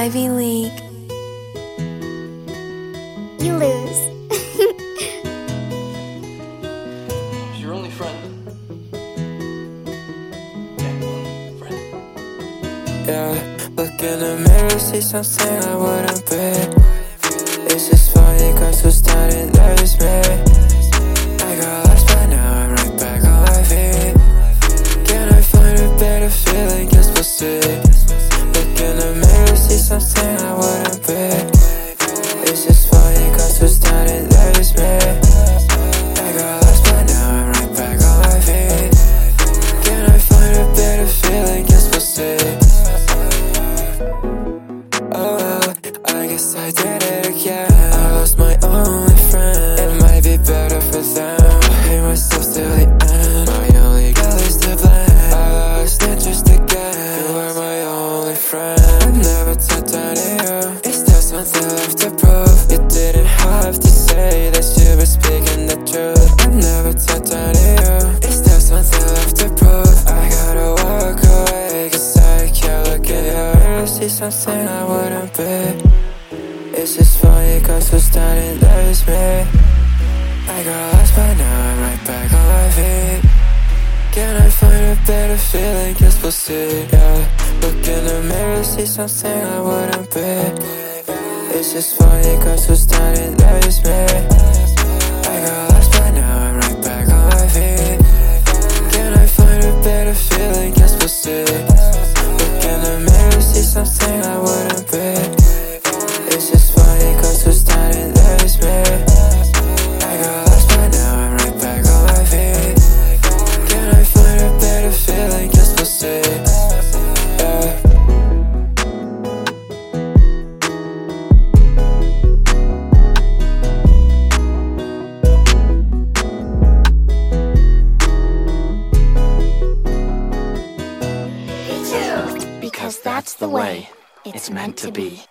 Ivy League. You lose. She's your only friend. Yeah, friend. Yeah, look in the mirror, see something I wouldn't be. It's just funny cause who started love is me. I got lost but now I'm right back on my feet. Can I find a better feeling? Guess we'll see. Look in the mirror, see something I wouldn't be. It's just funny cause who started love is me. I got lost but now I'm right back on my feet. Can I find a better feeling? Guess we'll see. Oh well, I guess I did it again. I lost my only friend. It might be better for them. I hate myself till the end. My only girl is to blame. I lost interest again. You were my only friend. I never talked to you. Is there something left to prove? You didn't have to say that you were speaking the truth. I never talked to you. Is there something left to prove? I gotta walk away cause I can't look at you. See something I wouldn't be. It's just funny cause who started love is me. I got lost but now I'm right back on my feet. Can I find a better feeling? Guess we'll see, yeah. Look in the mirror, see something I wouldn't be. It's just funny cause who started love is me. I got lost but now I'm right back on my feet. Can I find a better feeling? Guess we'll see. Look in the mirror, see something I wouldn't be. It's just funny cause who started love is me. I got lost but now I'm right back on my feet. Can I find a better feeling? Guess we'll see, yeah. Because that's the way it's meant to be.